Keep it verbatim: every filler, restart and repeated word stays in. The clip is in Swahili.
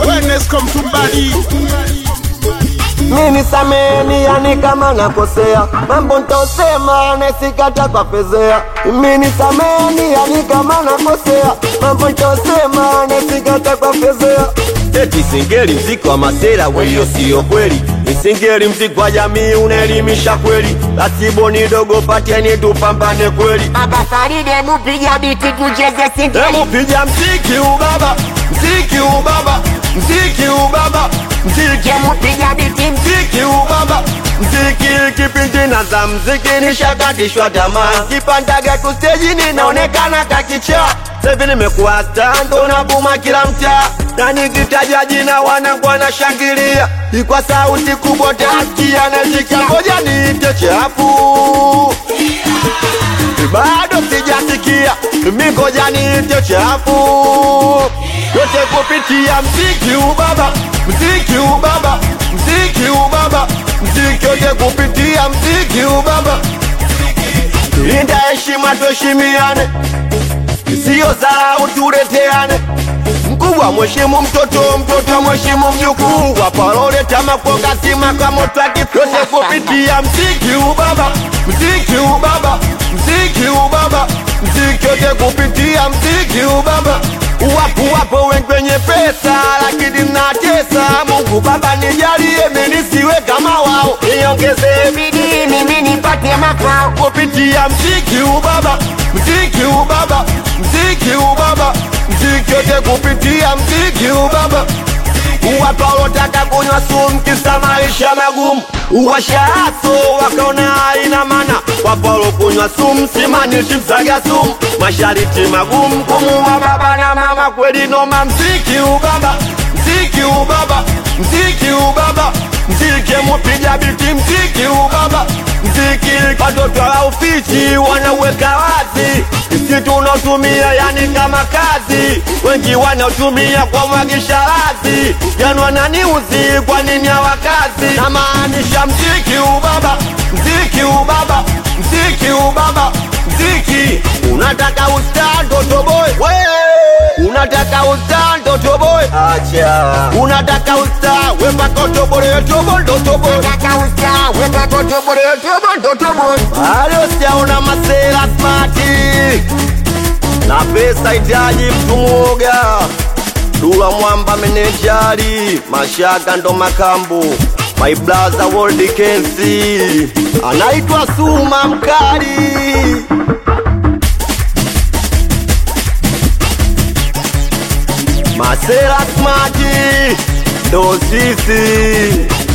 Awareness come to body. Mimi sameni yani kama nakosea, mambo nitaosema nasikata kwa fezea. Mimi sameni yani kama nakosea, mambo nitaosema nasikata kwa fezea. Eti singeli mziki wa masera weyo sio kweli, singeli mziki wa jamii unaelimisha kweli. Lasibo ni dogo pateni tupambane kweli. Baba Faride mupiga biti tucheze singeli. Hebu piga mziki ubaba, mziki ubaba, mziki ubaba, mziki mupiga biti mziki ubaba, mziki kipindi na za mziki nishakatishwa tamaa. Kipandaga tu stage ninaonekana kakicha. Sevi nimekuwa stando na buma kila mtaa, na nikitaja jina wanangu wanashangilia. Kwa sauti kubwa tasikia naziki, ngoja niite chafu bado sijasikia, mimi ngoja niite chafu. Yote kupitia mziki ubaba, mziki ubaba, mziki ubaba, mziki yote kupitia mziki ubaba. Linda heshima tuheshimiane, sio dharau tuleteane. Mkubwa mheshimu mtoto, mtoto mheshimu mjukuu. Wapaloleta makoga sima kwa moto akifu. Yote kupitia mziki ubaba, mziki ubaba, mziki ubaba, mziki yote kupitia mziki ubaba. Wapo wapo wengi wenye pesa lakini mnatesa. Mungu Baba nijalie mimi nisiwe kama wao, niongeze bidii mimi nipate makao. Kupitia mziki ubaba, mziki ubaba, mziki ubaba, mziki yote kupitia mziki ubaba. Watu walotaka kunywa sumu kisa maisha magumu, uwashaso wakaona haina maana. Wapo walokunywa sumu simanishi msaga sumu, mashariti magumu kumuwa baba na mama. Kweli noma mziki ubaba, mziki ubaba, mziki ubaba, mziki mupiga biti mziki ubaba. Mziki watoto wa ufichi wanaweka wazi, sisi tunatumia yani kama kazi. Wengi wanatumia kwa mwagisha lazi, yani wananiuzi kwa nini hawakazi. Na maanisha mziki ubaba, mziki ubaba, mziki ubaba, mziki. Unataka ustaa ndoto boy, unataka ustaa ndoto boy, acha. Unataka ustaa wemba koto bore yotobo ndoto boy, unataka ustaa wemba koto bore yotobo ndoto boy. Halo siaona masela smarti, na pesa itaji mtu mwoga. Dula Mwamba menejari, Mashaka ndo makambu. My brother World Kensi anaitwa Suma Mkali. Masela smarti ndo sisi.